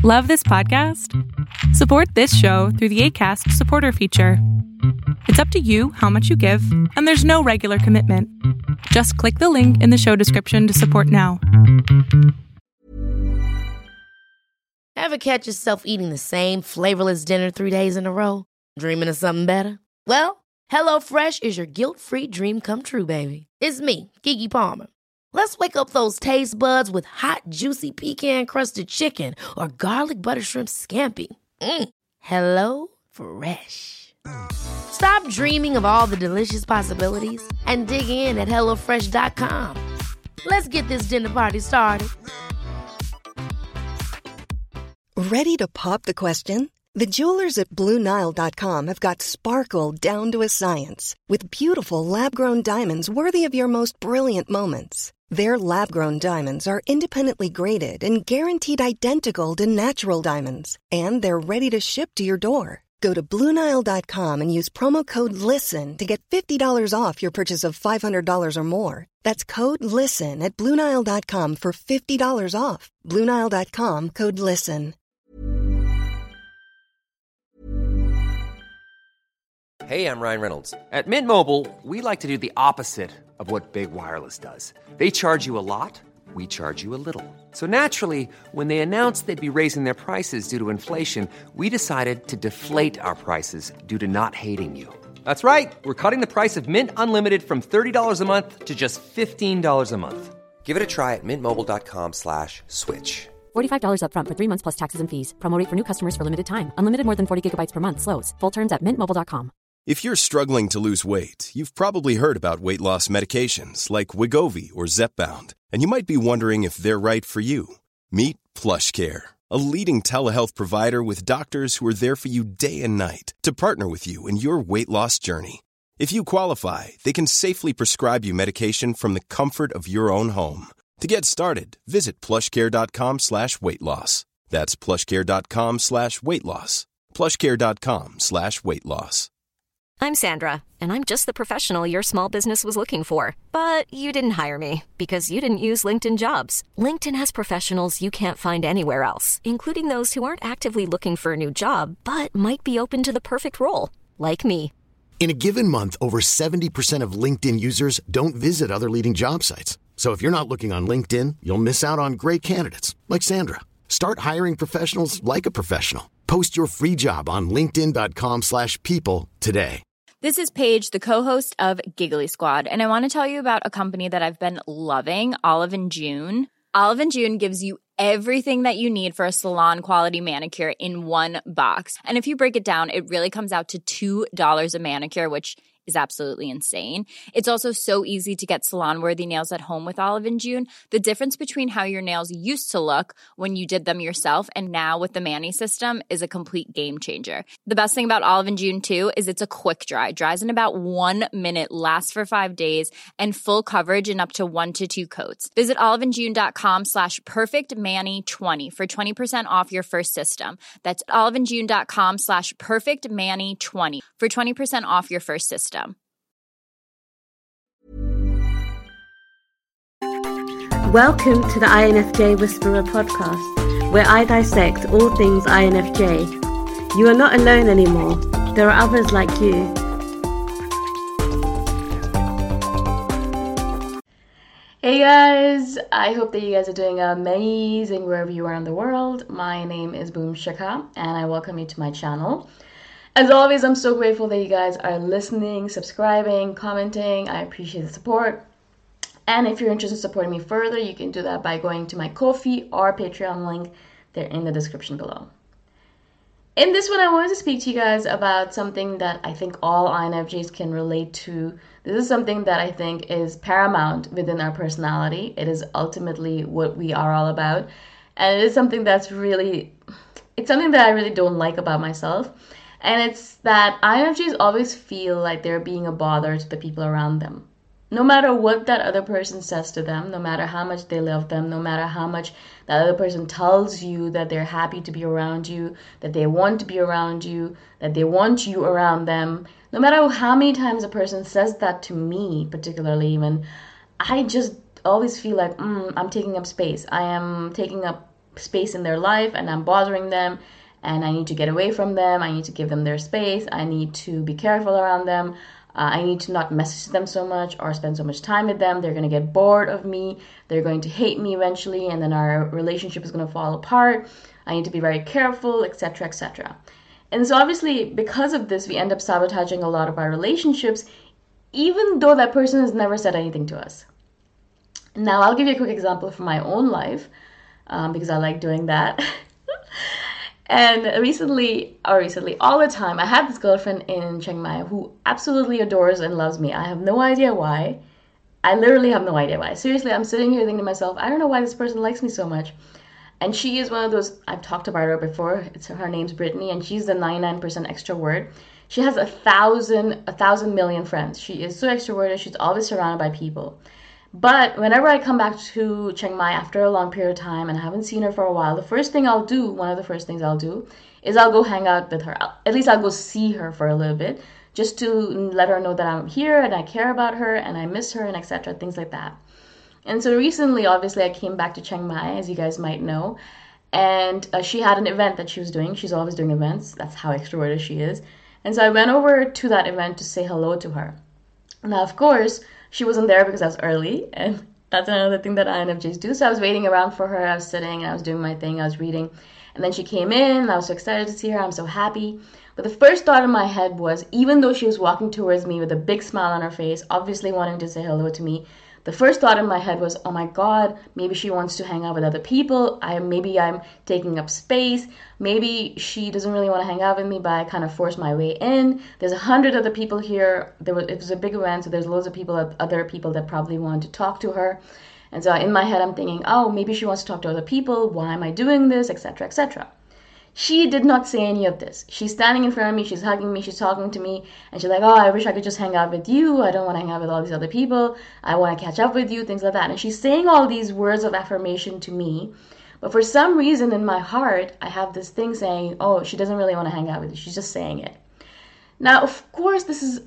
Love this podcast? Support this show through the Acast supporter feature. It's up to you how much you give, and there's no regular commitment. Just click the link in the show description to support now. Ever catch yourself eating the same flavorless dinner 3 days in a row? Dreaming of something better? Well, HelloFresh is your guilt-free dream come true, baby. It's me, Keke Palmer. Let's wake up those taste buds with hot, juicy pecan-crusted chicken or garlic butter shrimp scampi. Hello Fresh. Stop dreaming of all the delicious possibilities and dig in at HelloFresh.com. Let's get this dinner party started. Ready to pop the question? The jewelers at BlueNile.com have got sparkle down to a science with beautiful lab-grown diamonds worthy of your most brilliant moments. Their lab-grown diamonds are independently graded and guaranteed identical to natural diamonds, and they're ready to ship to your door. Go to BlueNile.com and use promo code LISTEN to get $50 off your purchase of $500 or more. That's code LISTEN at BlueNile.com for $50 off. BlueNile.com, code LISTEN. Hey, I'm Ryan Reynolds. At Mint Mobile, we like to do the opposite of what Big Wireless does. They charge you a lot, we charge you a little. So naturally, when they announced they'd be raising their prices due to inflation, we decided to deflate our prices due to not hating you. That's right. We're cutting the price of Mint Unlimited from $30 a month to just $15 a month. Give it a try at mintmobile.com/switch. $45 up front for 3 months plus taxes and fees. Promo rate for new customers for limited time. Unlimited more than 40 gigabytes per month. Slows full terms at mintmobile.com. If you're struggling to lose weight, you've probably heard about weight loss medications like Wegovy or Zepbound, and you might be wondering if they're right for you. Meet PlushCare, a leading telehealth provider with doctors who are there for you day and night to partner with you in your weight loss journey. If you qualify, they can safely prescribe you medication from the comfort of your own home. To get started, visit plushcare.com/weightloss. That's plushcare.com/weightloss. plushcare.com/weightloss. I'm Sandra, and I'm just the professional your small business was looking for. But you didn't hire me because you didn't use LinkedIn Jobs. LinkedIn has professionals you can't find anywhere else, including those who aren't actively looking for a new job, but might be open to the perfect role, like me. In a given month, over 70% of LinkedIn users don't visit other leading job sites. So if you're not looking on LinkedIn, you'll miss out on great candidates like Sandra. Start hiring professionals like a professional. Post your free job on linkedin.com/people today. This is Paige, the co-host of Giggly Squad, and I want to tell you about a company that I've been loving, Olive & June. Olive & June gives you everything that you need for a salon-quality manicure in one box. And if you break it down, it really comes out to $2 a manicure, which is absolutely insane. It's also so easy to get salon-worthy nails at home with Olive & June. The difference between how your nails used to look when you did them yourself and now with the Mani system is a complete game changer. The best thing about Olive & June, too, is it's a quick dry. Dries in about 1 minute, lasts for 5 days, and full coverage in up to 1 to 2 coats. Visit oliveandjune.com/perfectmani20 for 20% off your first system. That's oliveandjune.com/perfectmani20 for 20% off your first system. Welcome to the INFJ Whisperer podcast, where I dissect all things INFJ. You are not alone anymore. There are others like you. Hey guys, I hope that you guys are doing amazing wherever you are in the world. My name is Boom Shaka, and I welcome you to my channel. As always, I'm so grateful that you guys are listening, subscribing, commenting. I appreciate the support. And if you're interested in supporting me further, you can do that by going to my Ko-fi or Patreon link. They're in the description below. In this one, I wanted to speak to you guys about something that I think all INFJs can relate to. This is something that I think is paramount within our personality. It is ultimately what we are all about. And it is something it's something that I really don't like about myself. And it's that INFJs always feel like they're being a bother to the people around them. No matter what that other person says to them, no matter how much they love them, no matter how much that other person tells you that they're happy to be around you, that they want to be around you, that they want you around them, no matter how many times a person says that to me, particularly even, I just always feel like, I'm taking up space. I am taking up space in their life and I'm bothering them and I need to get away from them. I need to give them their space. I need to be careful around them. I need to not message them so much or spend so much time with them. They're going to get bored of me. They're going to hate me eventually, and then our relationship is going to fall apart. I need to be very careful, etc., etc. And so obviously, because of this, we end up sabotaging a lot of our relationships, even though that person has never said anything to us. Now, I'll give you a quick example from my own life, because I like doing that. And recently, all the time, I had this girlfriend in Chiang Mai who absolutely adores and loves me. I have no idea why. I literally have no idea why. Seriously, I'm sitting here thinking to myself, I don't know why this person likes me so much. And she is one of those, I've talked about her before. Her name's Brittany, and she's the 99% extrovert. She has 1,000 million friends. She is so extroverted. She's always surrounded by people. But whenever I come back to Chiang Mai after a long period of time and I haven't seen her for a while, one of the first things I'll do is I'll go hang out with her. At least I'll go see her for a little bit, just to let her know that I'm here and I care about her and I miss her and etc., things like that. And so recently, obviously, I came back to Chiang Mai, as you guys might know, and she had an event that she was doing. She's always doing events. That's how extroverted she is. And so I went over to that event to say hello to her. Now, of course, she wasn't there because I was early, and that's another thing that INFJs do. So I was waiting around for her. I was sitting, and I was doing my thing. I was reading. And then she came in, and I was so excited to see her. I'm so happy. But the first thought in my head was, even though she was walking towards me with a big smile on her face, obviously wanting to say hello to me, the first thought in my head was, oh my God, maybe she wants to hang out with other people. Maybe I'm taking up space. Maybe she doesn't really want to hang out with me, but I kind of forced my way in. There's 100 other people here. It was a big event, so there's loads of other people that probably wanted to talk to her. And so in my head, I'm thinking, oh, maybe she wants to talk to other people. Why am I doing this, etc., etc. She did not say any of this. She's standing in front of me, she's hugging me, she's talking to me, and she's like, oh, I wish I could just hang out with you. I don't want to hang out with all these other people. I want to catch up with you, things like that. And she's saying all these words of affirmation to me. But for some reason in my heart, I have this thing saying, oh, she doesn't really want to hang out with you. She's just saying it. Now, of course, this is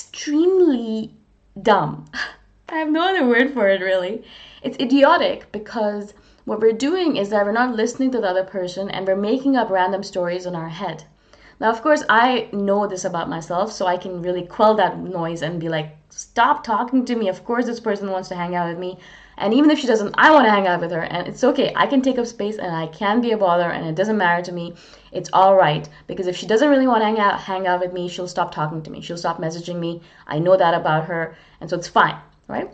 extremely dumb. I have no other word for it, really. It's idiotic because what we're doing is that we're not listening to the other person and we're making up random stories in our head. Now, of course, I know this about myself, so I can really quell that noise and be like, stop talking to me. Of course, this person wants to hang out with me. And even if she doesn't, I want to hang out with her. And it's okay. I can take up space and I can be a bother and it doesn't matter to me. It's all right. Because if she doesn't really want to hang out with me, she'll stop talking to me. She'll stop messaging me. I know that about her. And so it's fine, right?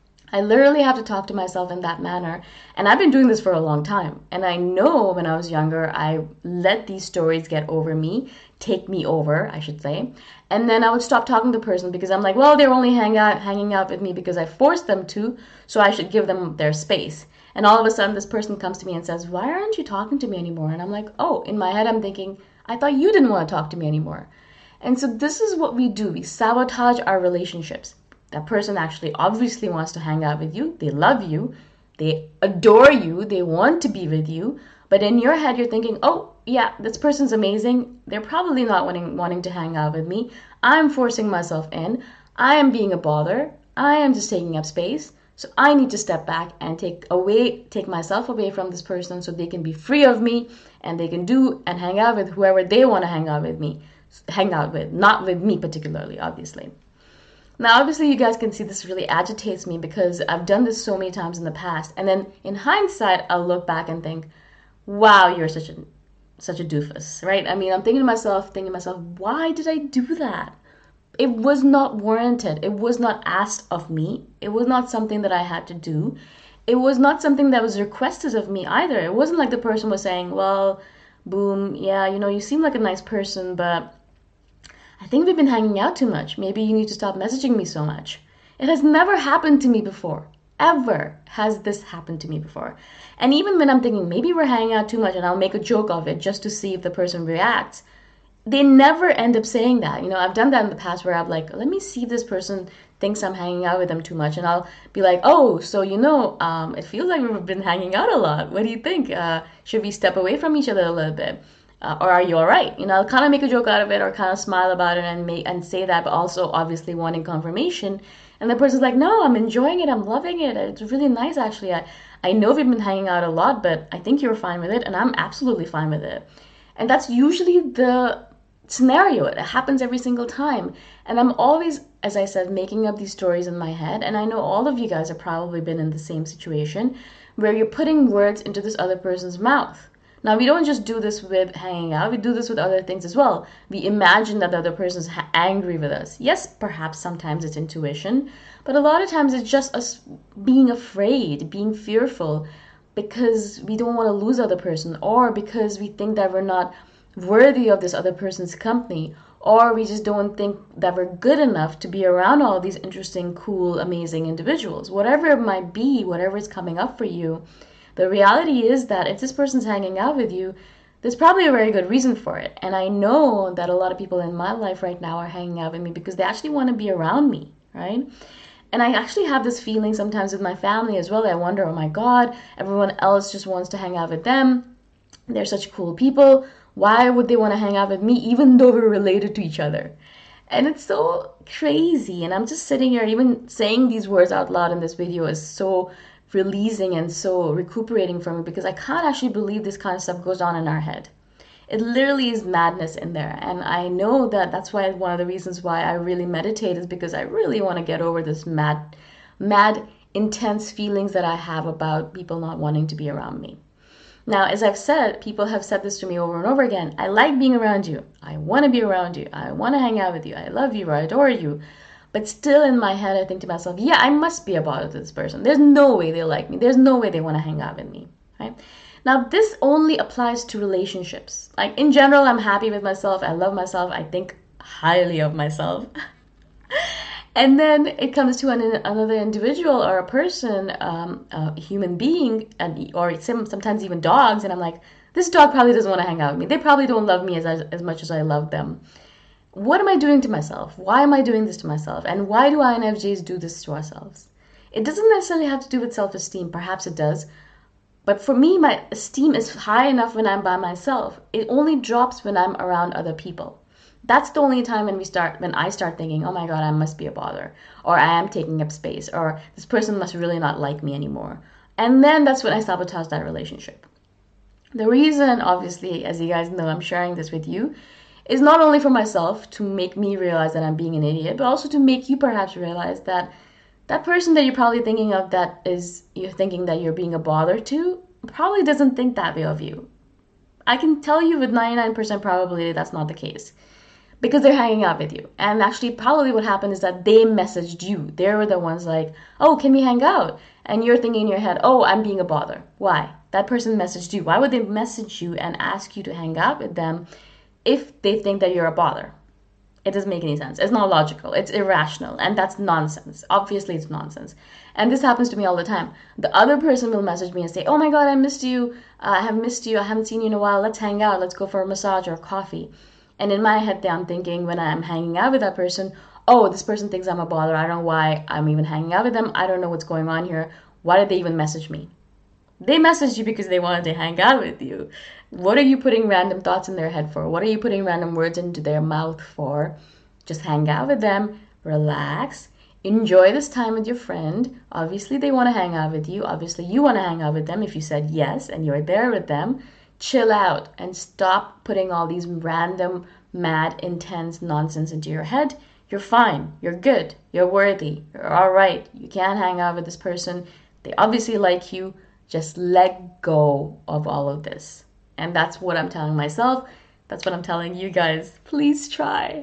I literally have to talk to myself in that manner. And I've been doing this for a long time. And I know when I was younger, I let these stories get over me, take me over, I should say. And then I would stop talking to the person because I'm like, well, they're only hanging out with me because I forced them to, so I should give them their space. And all of a sudden, this person comes to me and says, why aren't you talking to me anymore? And I'm like, oh, in my head, I'm thinking, I thought you didn't want to talk to me anymore. And so this is what we do. We sabotage our relationships. That person actually obviously wants to hang out with you. They love you. They adore you. They want to be with you. But in your head, you're thinking, oh, yeah, this person's amazing. They're probably not wanting to hang out with me. I'm forcing myself in. I am being a bother. I am just taking up space. So I need to step back and take myself away from this person so they can be free of me and they can do and hang out with whoever they want to hang out with, not with me particularly, obviously. Now, obviously, you guys can see this really agitates me because I've done this so many times in the past. And then in hindsight, I'll look back and think, wow, you're such a doofus, right? I mean, I'm thinking to myself, why did I do that? It was not warranted. It was not asked of me. It was not something that I had to do. It was not something that was requested of me either. It wasn't like the person was saying, well, Boom, yeah, you seem like a nice person, but I think we've been hanging out too much. Maybe you need to stop messaging me so much. It has never happened to me before. Ever has this happened to me before. And even when I'm thinking maybe we're hanging out too much and I'll make a joke of it just to see if the person reacts, they never end up saying that. I've done that in the past where I'm like, let me see if this person thinks I'm hanging out with them too much. And I'll be like, oh, so it feels like we've been hanging out a lot. What do you think? Should we step away from each other a little bit? Or are you all right? I'll kind of make a joke out of it or kind of smile about it and say that, but also obviously wanting confirmation. And the person's like, no, I'm enjoying it. I'm loving it. It's really nice, actually. I know we've been hanging out a lot, but I think you're fine with it, and I'm absolutely fine with it. And that's usually the scenario. It happens every single time. And I'm always, as I said, making up these stories in my head. And I know all of you guys have probably been in the same situation where you're putting words into this other person's mouth. Now, we don't just do this with hanging out. We do this with other things as well. We imagine that the other person's angry with us. Yes, perhaps sometimes it's intuition, but a lot of times it's just us being afraid, being fearful, because we don't want to lose the other person, or because we think that we're not worthy of this other person's company, or we just don't think that we're good enough to be around all these interesting, cool, amazing individuals. Whatever it might be, whatever is coming up for you, the reality is that if this person's hanging out with you, there's probably a very good reason for it. And I know that a lot of people in my life right now are hanging out with me because they actually want to be around me, right? And I actually have this feeling sometimes with my family as well. I wonder, oh my God, everyone else just wants to hang out with them. They're such cool people. Why would they want to hang out with me even though we're related to each other? And it's so crazy. And I'm just sitting here, even saying these words out loud in this video is so releasing and so recuperating from me, because I can't actually believe this kind of stuff goes on in our head. It literally is madness in there. And I know that that's why one of the reasons why I really meditate is because I really want to get over this mad, intense feelings that I have about people not wanting to be around me. Now, as I've said, people have said this to me over and over again. I like being around you. I want to be around you. I want to hang out with you. I love you. I adore you. But still in my head, I think to myself, yeah, I must be a bother to this person. There's no way they like me. There's no way they want to hang out with me, right? Now, this only applies to relationships. Like, in general, I'm happy with myself. I love myself. I think highly of myself. And then it comes to another individual or a person, a human being, or sometimes even dogs. And I'm like, this dog probably doesn't want to hang out with me. They probably don't love me as much as I love them. What am I doing to myself? Why am I doing this to myself? And why do INFJs do this to ourselves? It doesn't necessarily have to do with self-esteem. Perhaps it does. But for me, my esteem is high enough when I'm by myself. It only drops when I'm around other people. That's the only time when I start thinking, oh my God, I must be a bother, or I am taking up space, or this person must really not like me anymore. And then that's when I sabotage that relationship. The reason, obviously, as you guys know, I'm sharing this with you, is not only for myself to make me realize that I'm being an idiot, but also to make you perhaps realize that that person that you're probably thinking of you're thinking that you're being a bother to probably doesn't think that way of you. I can tell you with 99% probability that's not the case, because they're hanging out with you. And actually probably what happened is that they messaged you. They were the ones like, oh, can we hang out? And you're thinking in your head, oh, I'm being a bother. Why? That person messaged you. Why would they message you and ask you to hang out with them if they think that you're a bother? It doesn't make any sense. It's not logical. It's irrational. And that's nonsense. Obviously, it's nonsense. And this happens to me all the time. The other person will message me and say, oh my God, I missed you. I have missed you. I haven't seen you in a while. Let's hang out. Let's go for a massage or coffee. And in my head, I'm thinking when I'm hanging out with that person, oh, this person thinks I'm a bother. I don't know why I'm even hanging out with them. I don't know what's going on here. Why did they even message me? They messaged you because they wanted to hang out with you. What are you putting random thoughts in their head for? What are you putting random words into their mouth for? Just hang out with them, relax, enjoy this time with your friend. Obviously, they want to hang out with you. Obviously, you want to hang out with them if you said yes and you're there with them. Chill out and stop putting all these random, mad, intense nonsense into your head. You're fine. You're good. You're worthy. You're all right. You can hang out with this person. They obviously like you. Just let go of all of this. And that's what I'm telling myself. That's what I'm telling you guys. Please try.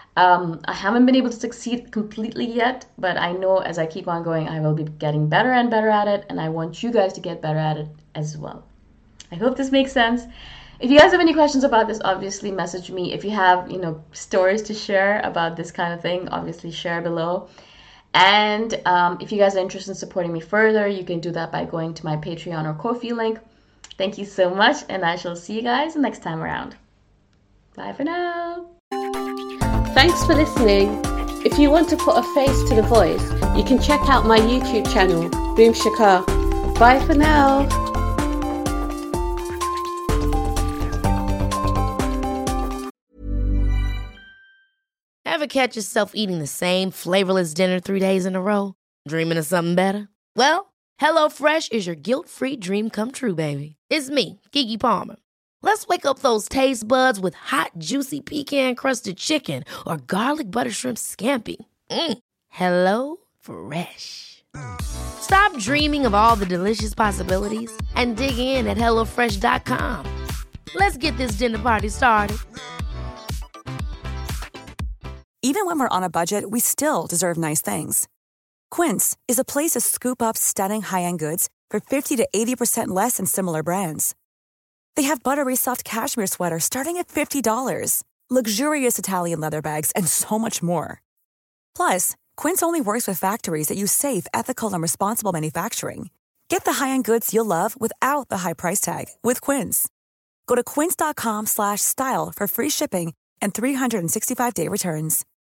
I haven't been able to succeed completely yet, but I know as I keep on going, I will be getting better and better at it. And I want you guys to get better at it as well. I hope this makes sense. If you guys have any questions about this, obviously message me. If you have, stories to share about this kind of thing, obviously share below. And if you guys are interested in supporting me further, you can do that by going to my Patreon or Ko-fi link. Thank you so much, and I shall see you guys next time around. Bye for now. Thanks for listening. If you want to put a face to the voice, you can check out my YouTube channel, Boom Shikha. Bye for now. Ever catch yourself eating the same flavorless dinner 3 days in a row? Dreaming of something better? Well, HelloFresh is your guilt-free dream come true, baby. It's me, Keke Palmer. Let's wake up those taste buds with hot, juicy pecan-crusted chicken or garlic butter shrimp scampi. Hello Fresh. Stop dreaming of all the delicious possibilities and dig in at HelloFresh.com. Let's get this dinner party started. Even when we're on a budget, we still deserve nice things. Quince is a place to scoop up stunning high-end goods for 50 to 80% less than similar brands. They have buttery soft cashmere sweaters starting at $50, luxurious Italian leather bags, and so much more. Plus, Quince only works with factories that use safe, ethical, and responsible manufacturing. Get the high-end goods you'll love without the high price tag with Quince. Go to quince.com/style for free shipping and 365-day returns.